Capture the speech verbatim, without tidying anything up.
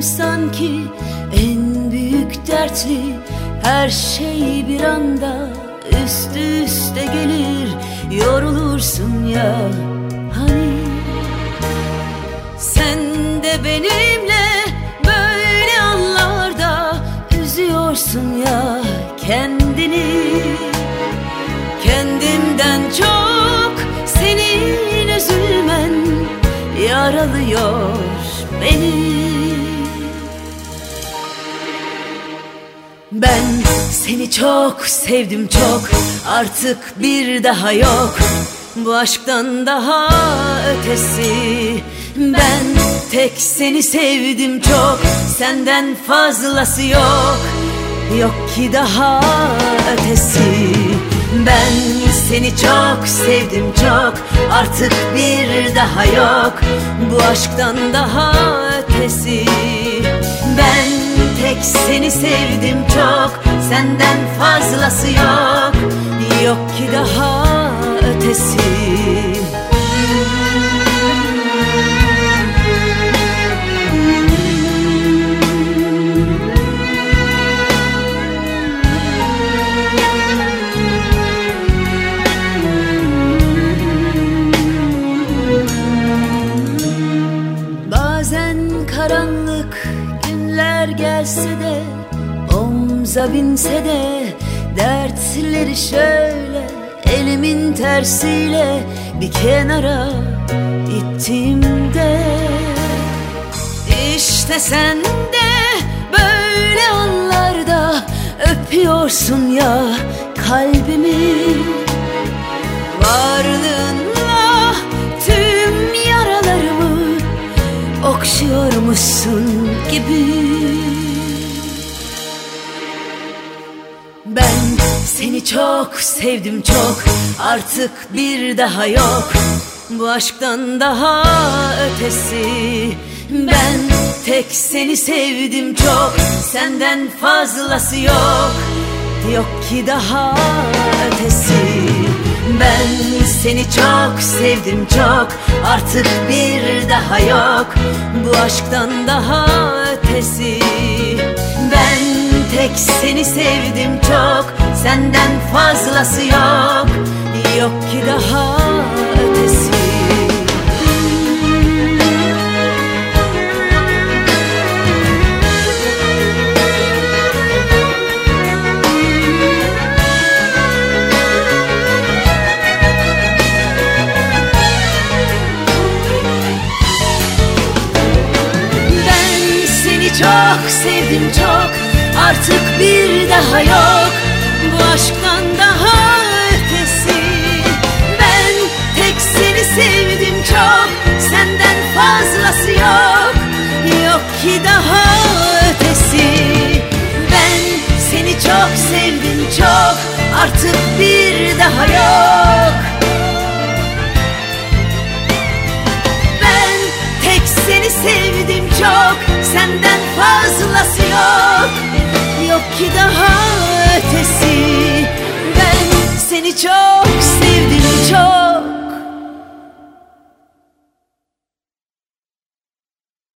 sanki en büyük dertli. Her şey bir anda üst üste gelir, yorulursun ya hani. Sen de benimle böyle anlarda üzüyorsun ya kendini. Kendimden çok senin üzülmen yaralıyor beni. Ben seni çok sevdim çok, artık bir daha yok bu aşktan daha ötesi. Ben tek seni sevdim çok, senden fazlası yok, yok ki daha ötesi. Ben seni çok sevdim çok, artık bir daha yok bu aşktan daha ötesi. Ben tek seni sevdim çok, senden fazlası yok, yok ki daha ötesi. Bazen karanlık günler gelse de, omza binse de dertleri şöyle elimin tersiyle bir kenara ittiğimde, işte sen de böyle anlarda öpüyorsun ya kalbimi. Varlığınla tüm yaralarımı okşuyormuşsun gibi. Ben seni çok sevdim çok, artık bir daha yok bu aşktan daha ötesi. Ben tek seni sevdim çok, senden fazlası yok, yok ki daha ötesi. Ben seni çok sevdim çok, artık bir daha yok bu aşktan daha ötesi. Ben tek seni sevdim çok, senden fazlası yok, yok ki daha ötesi. Çok sevdim çok, artık bir daha yok bu aşktan daha ötesi. Ben tek seni sevdim çok, senden fazlası yok, yok ki daha ötesi. Ben seni çok sevdim çok, artık bir daha yok. Ben tek seni sevdim çok, senden fazlası yok, yok ki daha ötesi. Ben seni çok sevdim